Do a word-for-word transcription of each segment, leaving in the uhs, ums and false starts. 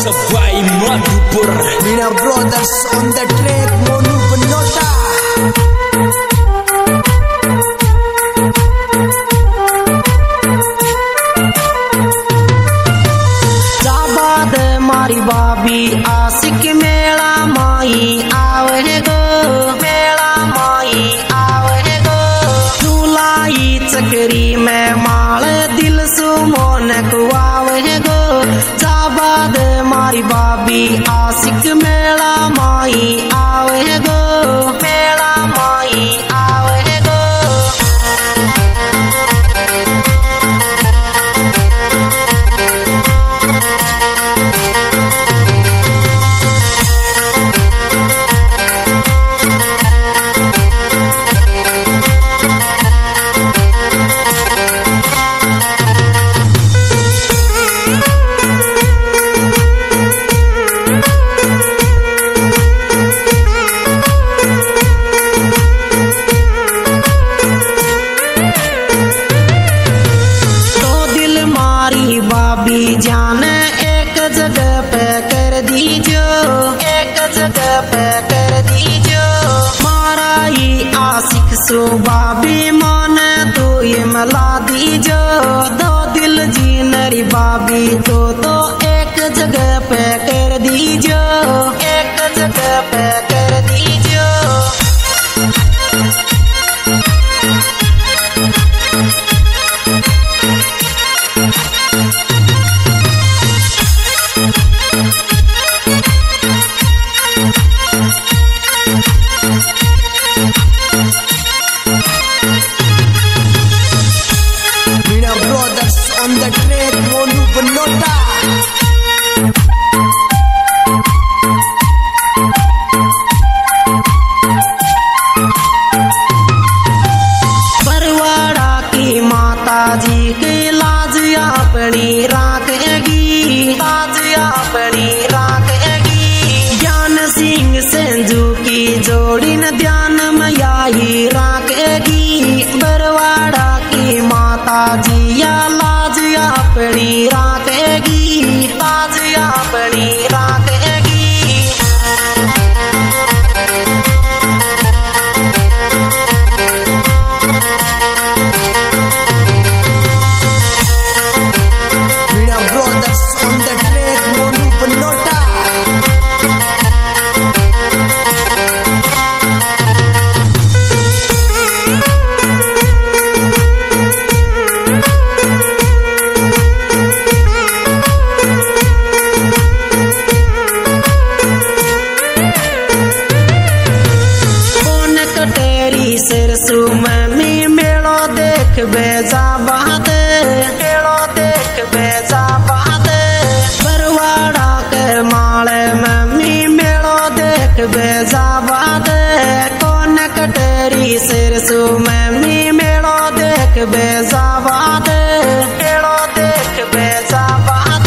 Sebai Madupur. Mina Brothers on the track, Monu Benota. जाबाद मारी बाबी आशिक मेला माई आवने गो, मेला माई आवने गो। झूलाई चकरी में माल दिल सुमोन कुआवने गो। जाबाद मारी बाबी आशिक मेला माई आवने गो, मेला माई आवने गो। बाबी जान एक जगह पे कर दीजो, एक जगह पे कर दीजो। मारा ही आशिक सो बाबी मन तो ये मला दीजो। दो दिल जी नरी बाबी तो तो एक जगह पे कर दीजो, एक जगह पे कर दीजो। Mina Brothers on the track, Monu Benota. Barwara की माता जी की लाज अपनी राखेगी, लाज अपनी राखेगी। ज्ञान सिंह संजू की जोड़ी न ध्यान मैया ही राखेगी। बरवाड़ा की माता जी या लाज अपनी राखेगी, लाज अपनी राखेगी। Mina Brothers on the track, Monu Benota. सिरसू मम्मी मेलो देख बेजा बात, मेलो देख बेजा बात। बरवाड़ा के माले मम्मी मेलो देख बेजा बात। कौन कटेरी सिरसू मम्मी मेलो देख बेजा बात, मेलो देख बेजा बात।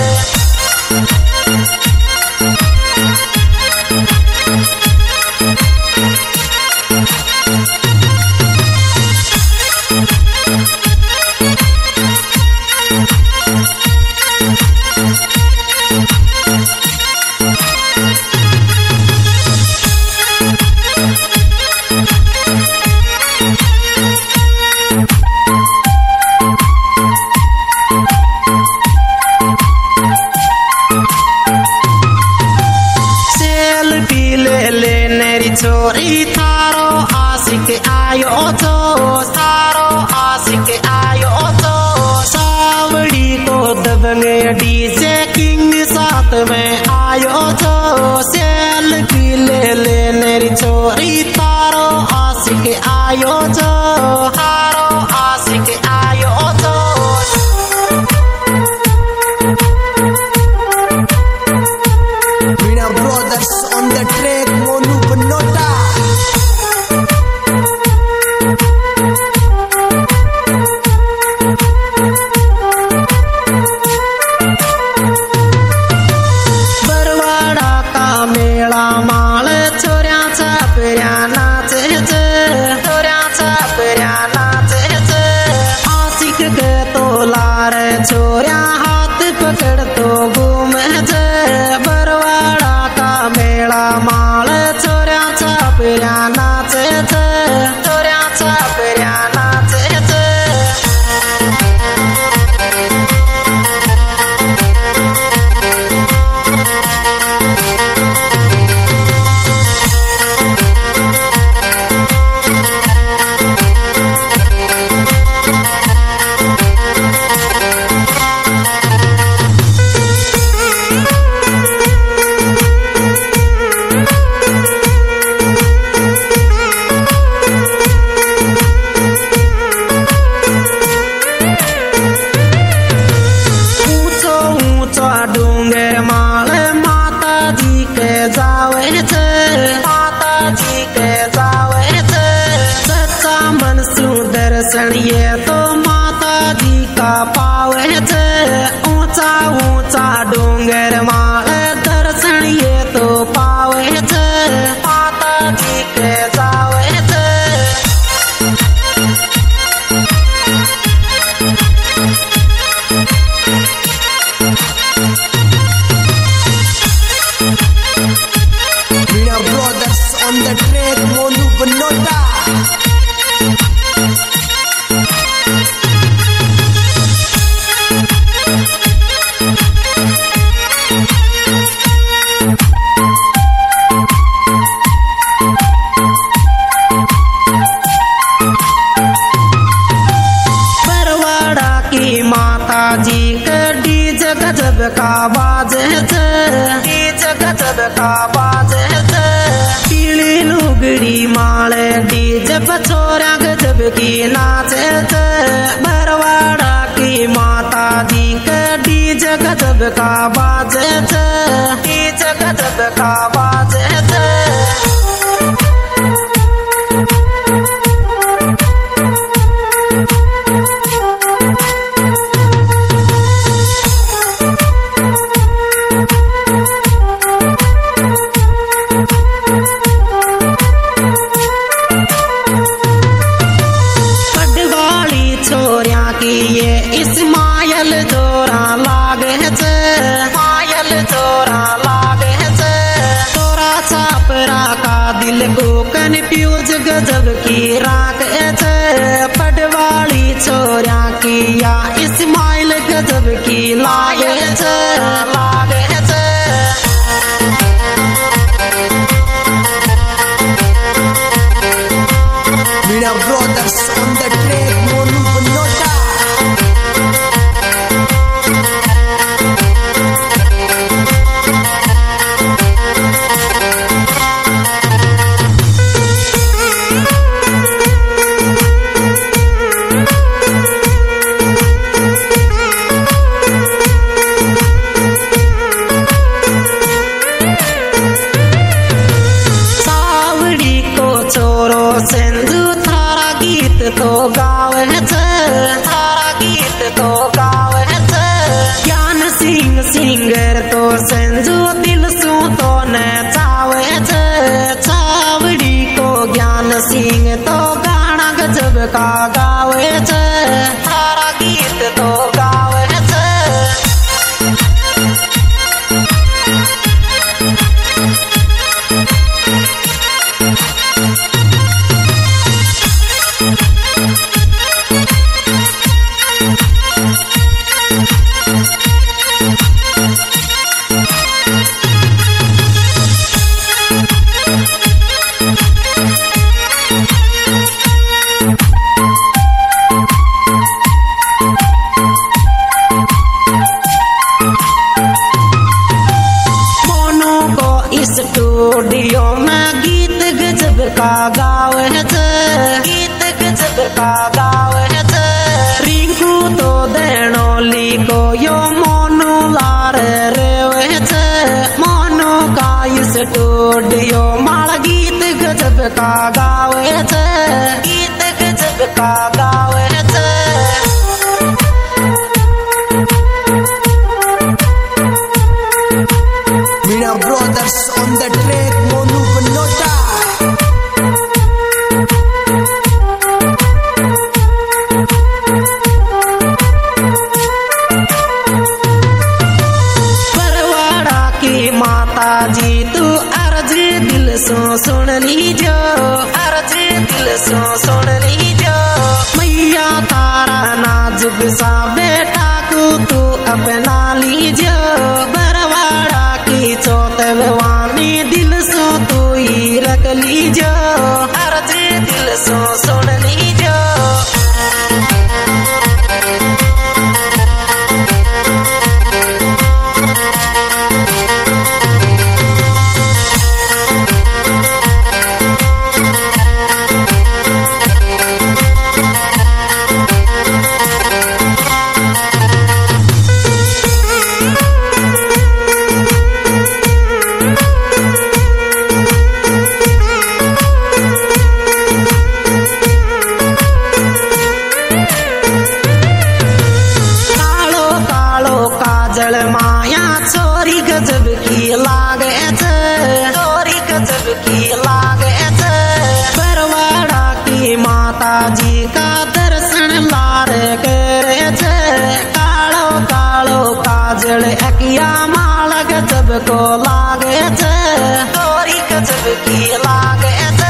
छोरी थारो आशिक आयो तो, थारो आशिक आयो तो। सावड़ी को दबंगे डीजे किंग साथ में आयो तो। सेल की ले ले मेरी छोरी थारो आशिक आयो तो, थारो आशिक आयो तो। Mina Brothers on the track, Monu Benota. Barwara का मेला माल छोरिया छापरिया नाचे चे, छोरिया छापरिया नाचे चे। आशिक के तो लारे छोरिया हाथ पकड़ तो घूमे चे। दर्शन ये तो माता जी का पावे थे। ऊंचा ऊंचा डोंगर माँ दर्शन ये तो पावे थे, माता जी के जावे थे। Mina brothers on the track, Monu Banota. Barwara की माता जी के डीजे गजब का बाजे थे, डीजे गजब का बाजे थे। पीली लुगड़ी माले डीजे बछोरा गजब की नाचे थे। बरवाड़ा की माता जी के डीजे गजब का बाजे थे, डीजे गजब का बाजे थे। ये इस्माइल जोरा लागे थे, मायल जोरा लागे थे। तोरा छापरा का दिल को कन्फ्यूज गजब की राख थे। पटवाली छोरा की या इस्माइल गजब की लागे थे, लागे थे। Mina brothers on the track, Monu Banota. Sawadi को छोरो सिंधु थारा गीत तो गावे थे, थारा गीत तो गावे थे। ज्ञान सिंह सिंगर तो सिंधु दिल सू तो नचावे थे। सावड़ी को ज्ञान सिंह तो गाना गजब का गावे थे, थारा गीत तो गावे थे। स्टूडियो में गीत गजब का गावे थे, गीत गजब का गावे थे। रिंकू तो देनोली को यो मोनू लार रेवे थे। मोनू का स्टूडियो माल गीत गजब का गावे थे, गीत गजब का गावे थे। Mina brothers on the track, Monu Banota. Barwara की माता जी तू अर्जी दिल सो सुन लीजो, अर्जी दिल सो सुन लीजो। मैया तारा नाजुक सा बेटा को तू अपना लीजो। बरवाड़ा की चौतवानी दिल सो तू ही रख लीजो, अर्जी दिल सो सुन लीजो। जी का दर्शन लारे करे छे कालो कालो काजल अकिया माल गजब को लागे छे तोरी गजब की लागे छे।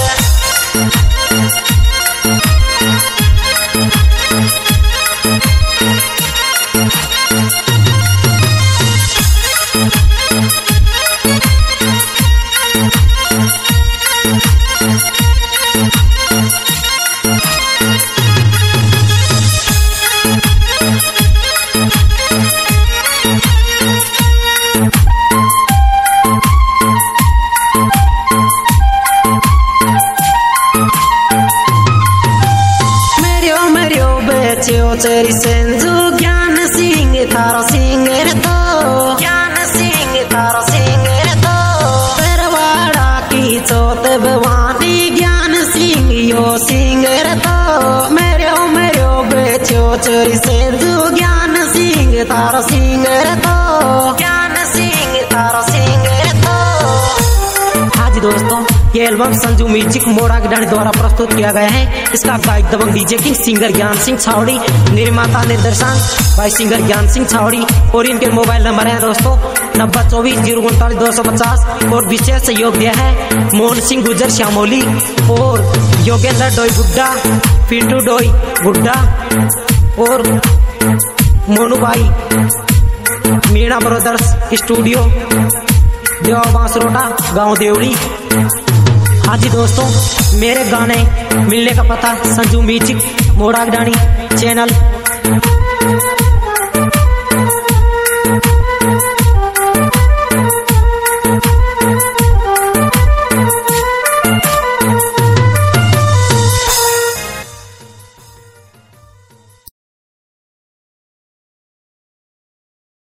चोरी संजू ज्ञान सिंह थारो सिंगर तो ज्ञान सिंह थारो सिंगर तो परवाड़ा की चौथ भवानी ज्ञान सिंह यो सिंगर तो मेरे मेरे बेचो चोरी संजू ज्ञान सिंह थारो सिंगर तो ज्ञान सिंह थारो सिंगर तो। हाँ जी दोस्तों, ये एल्बम संजू म्यूजिक मोड़ा गिडानी द्वारा प्रस्तुत किया गया है। इसका गायक दबंग डीजे किंग सिंगर ज्ञान सिंह छावड़ी, निर्माता निर्देशन भाई सिंगर ज्ञान सिंह छावड़ी और इनके मोबाइल नंबर है दोस्तों नब्बे चौबीस जीरो उनतालीस दो सौ पचास और विशेष सहयोग दिया है मोहन सिंह गुजर श्यामोली और योगेंद्र डोई गुड्डा, पिंटू डोई गुड्डा और मोनू भाई मीणा ब्रदर्स स्टूडियो देवा बांसरोटा गांव देवड़ी। हाँ जी दोस्तों, मेरे गाने मिलने का पता संजू म्यूजिक मोड़ा गिडानी चैनल